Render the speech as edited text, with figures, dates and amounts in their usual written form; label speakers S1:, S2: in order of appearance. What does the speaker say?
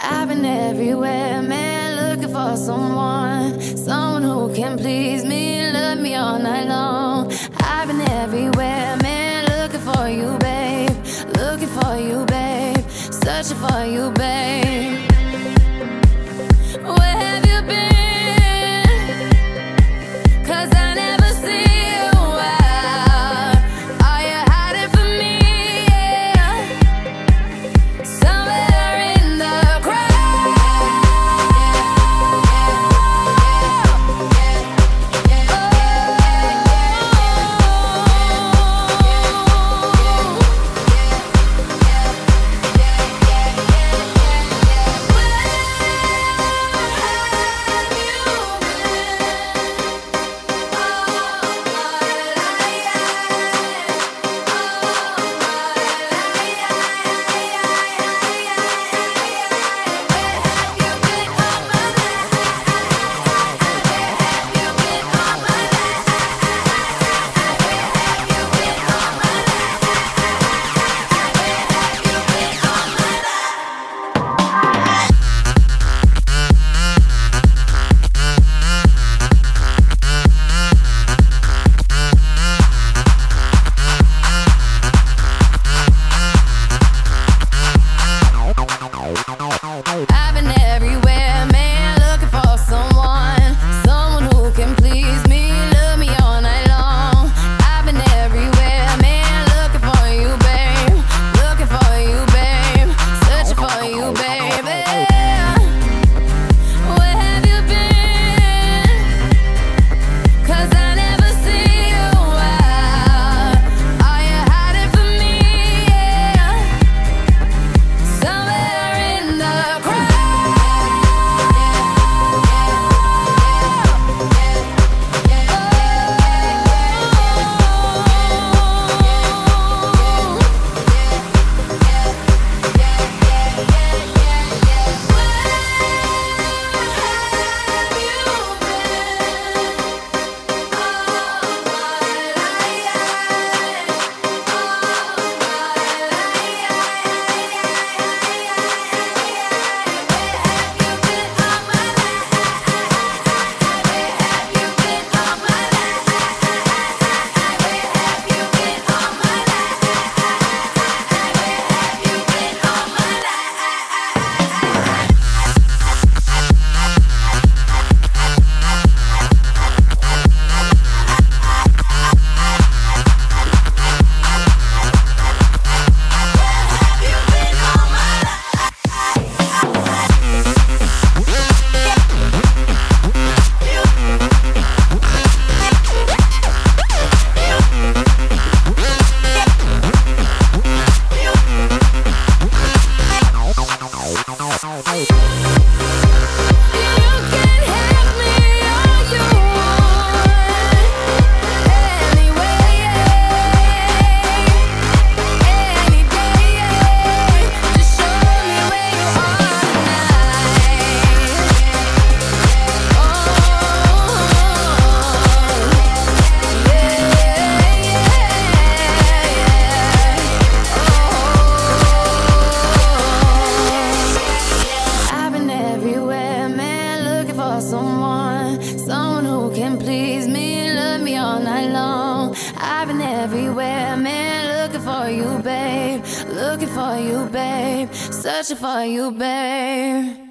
S1: I've been everywhere, man, looking for someone who can please me, love me all night long. I've been everywhere, man, looking for you, babe, looking for you, babe, searching for you, babe. Where have you been? 'Cause I never see you out. Are you hiding from me? Yeah. Somewhere in the crowd. I've been everywhere, man, looking for someone who can please me, love me all night long. I've been everywhere, man, looking for you, babe, looking for you, babe, searching for you, baby. Where have you been? 'Cause I never see you out. Are you hiding from me? Yeah. Somewhere in the someone who can please me, love me all night long. I've been everywhere, man, looking for you, babe, looking for you, babe, searching for you, babe.